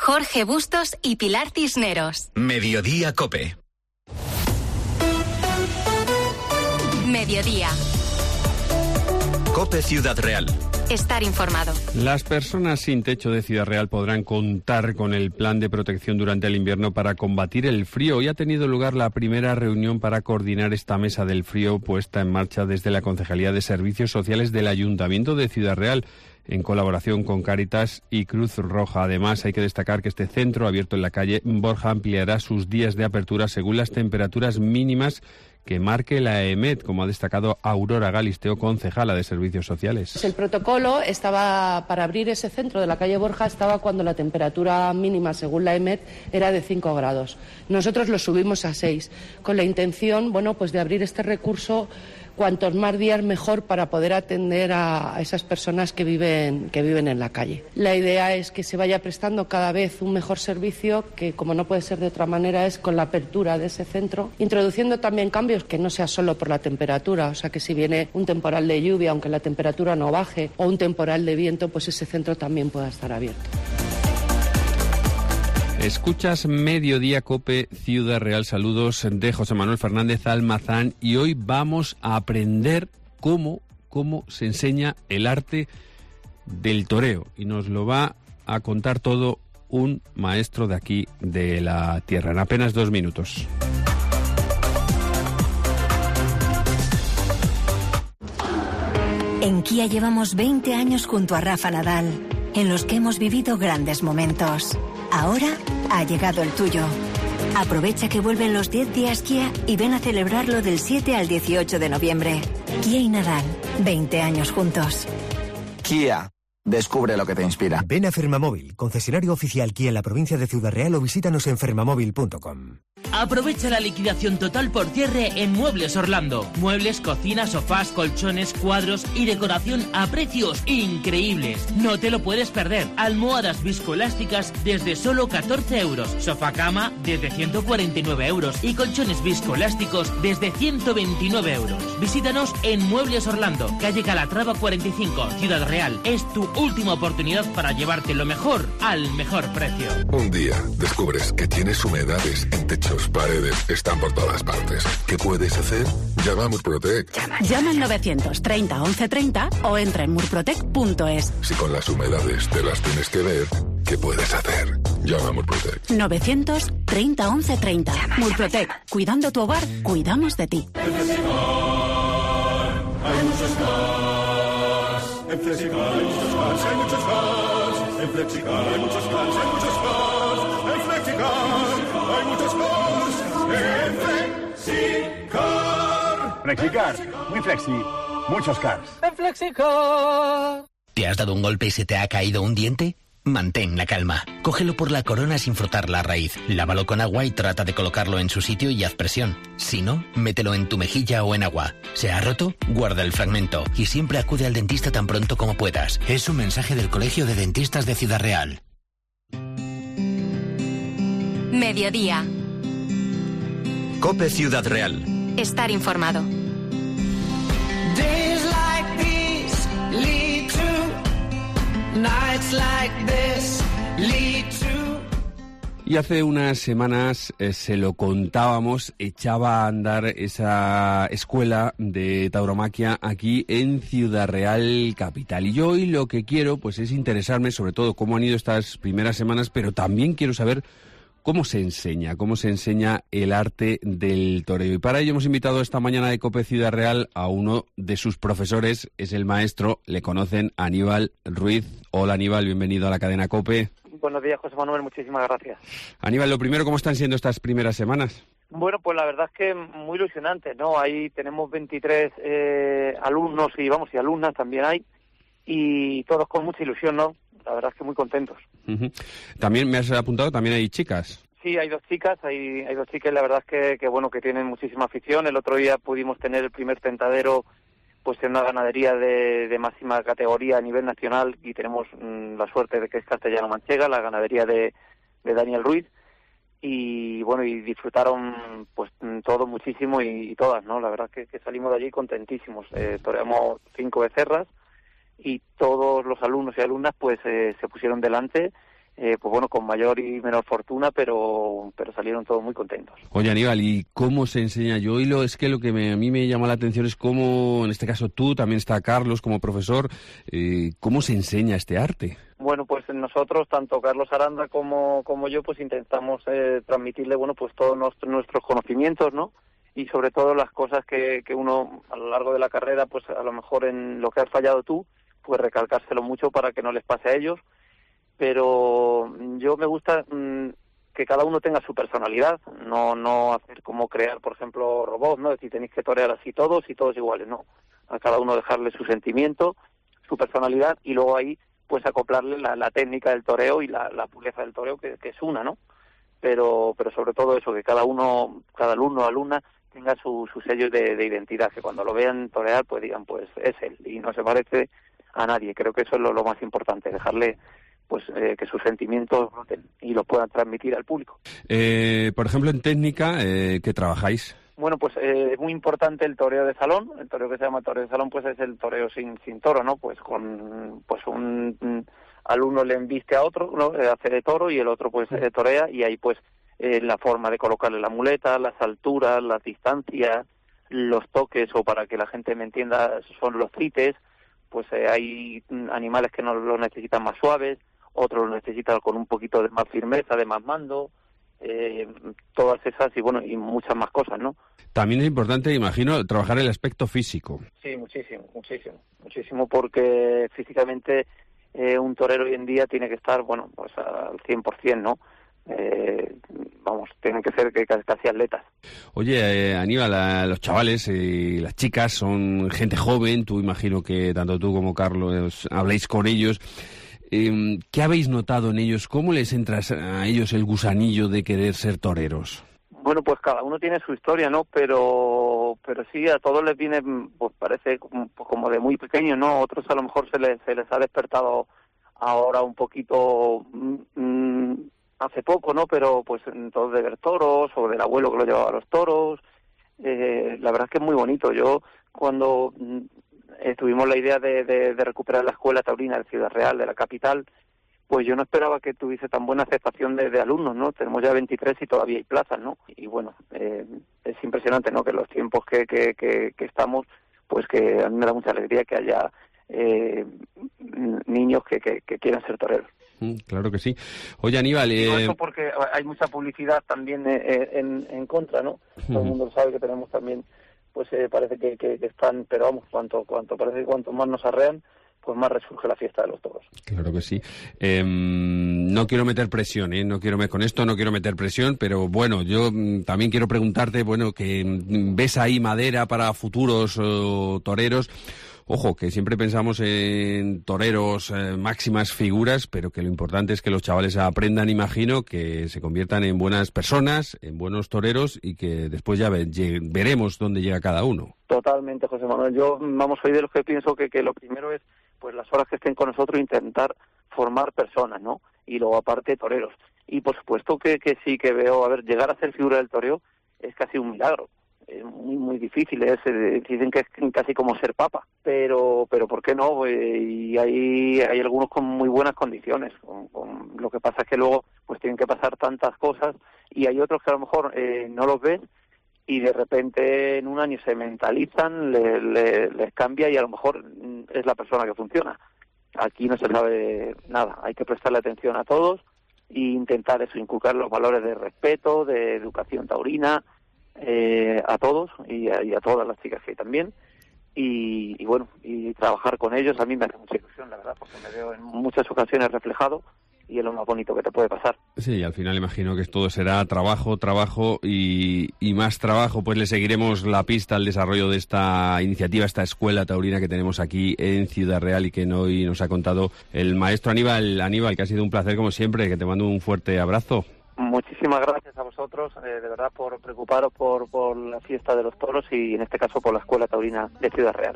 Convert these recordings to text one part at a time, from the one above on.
Jorge Bustos y Pilar Cisneros. Mediodía COPE. Mediodía. COPE Ciudad Real. Estar informado. Las personas sin techo de Ciudad Real podrán contar con el plan de protección durante el invierno para combatir el frío. Hoy ha tenido lugar la primera reunión para coordinar esta mesa del frío puesta en marcha desde la Concejalía de Servicios Sociales del Ayuntamiento de Ciudad Real, en colaboración con Cáritas y Cruz Roja. Además, hay que destacar que este centro, abierto en la calle Borja, ampliará sus días de apertura según las temperaturas mínimas que marque la EMET, como ha destacado Aurora Galisteo, concejala de Servicios Sociales. El protocolo estaba para abrir ese centro de la calle Borja, estaba cuando la temperatura mínima, según la EMET, era de 5 grados. Nosotros lo subimos a 6, con la intención, pues de abrir este recurso cuantos más días mejor para poder atender a esas personas que viven en la calle. La idea es que se vaya prestando cada vez un mejor servicio, que como no puede ser de otra manera es con la apertura de ese centro, introduciendo también cambios que no sea solo por la temperatura, o sea que si viene un temporal de lluvia, aunque la temperatura no baje, o un temporal de viento, pues ese centro también pueda estar abierto. Escuchas Mediodía COPE Ciudad Real. Saludos de José Manuel Fernández Almazán, y hoy vamos a aprender cómo se enseña el arte del toreo, y nos lo va a contar todo un maestro de aquí de la tierra en apenas 2 minutos. En Kia llevamos 20 años junto a Rafa Nadal, en los que hemos vivido grandes momentos. Ahora ha llegado el tuyo. Aprovecha que vuelven los 10 días Kia y ven a celebrarlo del 7 al 18 de noviembre. Kia y Nadal, 20 años juntos. Kia, descubre lo que te inspira. Ven a Fermamóvil, concesionario oficial Kia en la provincia de Ciudad Real, o visítanos en fermamóvil.com. Aprovecha la liquidación total por cierre en Muebles Orlando. Muebles, cocina, sofás, colchones, cuadros y decoración a precios increíbles. No te lo puedes perder. Almohadas viscoelásticas desde solo 14 euros. Sofá cama desde 149 euros. Y colchones viscoelásticos desde 129 euros. Visítanos en Muebles Orlando, calle Calatrava 45, Ciudad Real. Es tu última oportunidad para llevarte lo mejor al mejor precio. Un día descubres que tienes humedades en techos, paredes, están por todas partes. ¿Qué puedes hacer? Llama a Murprotec. Llama al 930 1130 o entra en murprotec.es. Si con las humedades te las tienes que ver, ¿qué puedes hacer? Llama a Murprotec. 930 1130. Murprotec. Cuidando tu hogar, cuidamos de ti. En Flexicar hay muchos cars. En Flexicar hay muchos cars, hay muchos cars. En Flexicar hay muchos cars, hay muchos cars. En Flexicar hay muchos cars. En Flexicar. Flexicar, muy flexi, muchos cars. En Flexicar. ¿Te has dado un golpe y se te ha caído un diente? Mantén la calma. Cógelo por la corona sin frotar la raíz. Lávalo con agua y trata de colocarlo en su sitio y haz presión. Si no, mételo en tu mejilla o en agua. ¿Se ha roto? Guarda el fragmento y siempre acude al dentista tan pronto como puedas. Es un mensaje del Colegio de Dentistas de Ciudad Real. Mediodía. COPE Ciudad Real. Estar informado. Days like these lead to nights like this lead to. Y hace unas semanas se lo contábamos, echaba a andar esa escuela de tauromaquia aquí en Ciudad Real capital. Y yo hoy lo que quiero pues es interesarme sobre todo cómo han ido estas primeras semanas, pero también quiero saber cómo se enseña el arte del toreo. Y para ello hemos invitado esta mañana de COPE Ciudad Real a uno de sus profesores, es el maestro, le conocen, Aníbal Ruiz. Hola Aníbal, bienvenido a la cadena COPE. Buenos días, José Manuel, muchísimas gracias. Aníbal, lo primero, ¿cómo están siendo estas primeras semanas? Bueno, pues la verdad es que muy ilusionante, ¿no? Ahí tenemos 23 alumnos y alumnas también hay, y todos con mucha ilusión, ¿no? La verdad es que muy contentos. Uh-huh. También me has apuntado, también hay chicas. Sí, hay dos chicas, la verdad es que bueno, que tienen muchísima afición. El otro día pudimos tener el primer tentadero pues en una ganadería de máxima categoría a nivel nacional, y tenemos la suerte de que es castellano-manchega, la ganadería de Daniel Ruiz, y bueno, y disfrutaron pues todos muchísimo y todas, ¿no? La verdad que salimos de allí contentísimos. Toreamos 5 becerras y todos los alumnos y alumnas pues se pusieron delante pues bueno, con mayor y menor fortuna, pero salieron todos muy contentos. Oye, Aníbal, ¿y cómo se enseña? Yo es que lo que a mí me llama la atención es cómo, en este caso tú, también está Carlos como profesor, ¿cómo se enseña este arte? Bueno, pues nosotros, tanto Carlos Aranda como yo, pues intentamos transmitirle, bueno, pues todos nuestros conocimientos, ¿no? Y sobre todo las cosas que uno, a lo largo de la carrera, pues a lo mejor en lo que has fallado tú, pues recalcárselo mucho para que no les pase a ellos. Pero yo me gusta que cada uno tenga su personalidad, no hacer como crear, por ejemplo, robots, ¿no? Es decir, tenéis que torear así todos y todos iguales, no. A cada uno dejarle su sentimiento, su personalidad, y luego ahí pues acoplarle la técnica del toreo y la pureza del toreo, que es una, ¿no? Pero sobre todo eso, que cada alumno o alumna tenga su sello de identidad, que cuando lo vean torear pues digan, pues es él, y no se parece a nadie. Creo que eso es lo más importante, dejarle pues que sus sentimientos broten y los puedan transmitir al público. Por ejemplo, en técnica, ¿qué trabajáis? Bueno, pues es muy importante el toreo de salón. El toreo que se llama toreo de salón, pues es el toreo sin toro, ¿no? Pues con un alumno le embiste a otro, ¿no? Hace de toro, y el otro pues torea, y ahí pues la forma de colocarle la muleta, las alturas, las distancias, los toques, o para que la gente me entienda, son los trites. Pues hay animales que no lo necesitan más suaves, otros lo necesitan con un poquito de más firmeza, de más mando, todas esas y bueno, y muchas más cosas, ¿no? También es importante, imagino, trabajar el aspecto físico. Sí, muchísimo, porque físicamente un torero hoy en día tiene que estar, bueno, pues al 100%, ¿no? Tienen que ser casi atletas. Oye, Aníbal, los chavales y las chicas son gente joven, tú imagino que tanto tú como Carlos habláis con ellos. ¿Qué habéis notado en ellos? ¿Cómo les entra a ellos el gusanillo de querer ser toreros? Bueno, pues cada uno tiene su historia, ¿no? Pero sí, a todos les viene, pues parece como de muy pequeño, ¿no? Otros a lo mejor se les ha despertado ahora un poquito hace poco, ¿no? Pero pues todos de ver toros, o del abuelo que lo llevaba a los toros. La verdad es que es muy bonito. Yo cuando tuvimos la idea de recuperar la escuela taurina de Ciudad Real, de la capital, pues yo no esperaba que tuviese tan buena aceptación de alumnos, ¿no? Tenemos ya 23 y todavía hay plazas, ¿no? Y bueno, es impresionante, ¿no? Que los tiempos que estamos, pues que a mí me da mucha alegría que haya niños que quieran ser toreros. Claro que sí. Oye, Aníbal... Eso porque hay mucha publicidad también en contra, ¿no? Todo el mundo sabe que tenemos también, pues parece que están, pero vamos, cuanto parece que cuanto más nos arrean, pues más resurge la fiesta de los toros. Claro que sí. No quiero meter presión, con esto no quiero meter presión, pero bueno, yo también quiero preguntarte, bueno, que ves ahí madera para futuros toreros. Ojo, que siempre pensamos en toreros, máximas figuras, pero que lo importante es que los chavales aprendan, imagino, que se conviertan en buenas personas, en buenos toreros, y que después ya veremos dónde llega cada uno. Totalmente, José Manuel. Yo, soy de los que pienso que lo primero es, pues las horas que estén con nosotros, intentar formar personas, ¿no? Y luego, aparte, toreros. Y por supuesto que sí que veo, llegar a ser figura del toreo es casi un milagro. Es muy difícil, dicen que es casi como ser papa, pero ¿por qué no? Y hay algunos con muy buenas condiciones, lo que pasa es que luego pues tienen que pasar tantas cosas, y hay otros que a lo mejor no los ves y de repente en un año se mentalizan, les cambia y a lo mejor es la persona que funciona. Aquí no se sabe nada, hay que prestarle atención a todos e intentar eso, inculcar los valores de respeto, de educación taurina, a todos y a todas las chicas que hay también, y bueno, y trabajar con ellos a mí me hace mucha ilusión, la verdad, porque me veo en muchas ocasiones reflejado y es lo más bonito que te puede pasar. Sí, al final imagino que todo será trabajo y más trabajo. Pues le seguiremos la pista al desarrollo de esta iniciativa, esta escuela taurina que tenemos aquí en Ciudad Real y que hoy nos ha contado el maestro Aníbal. Aníbal, que ha sido un placer como siempre, que te mando un fuerte abrazo. Muchísimas gracias a vosotros, de verdad, por preocuparos por la fiesta de los toros y en este caso por la Escuela Taurina de Ciudad Real.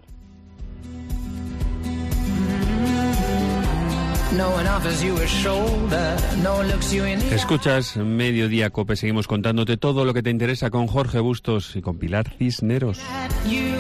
Escuchas Mediodía Cope, seguimos contándote todo lo que te interesa con Jorge Bustos y con Pilar Cisneros.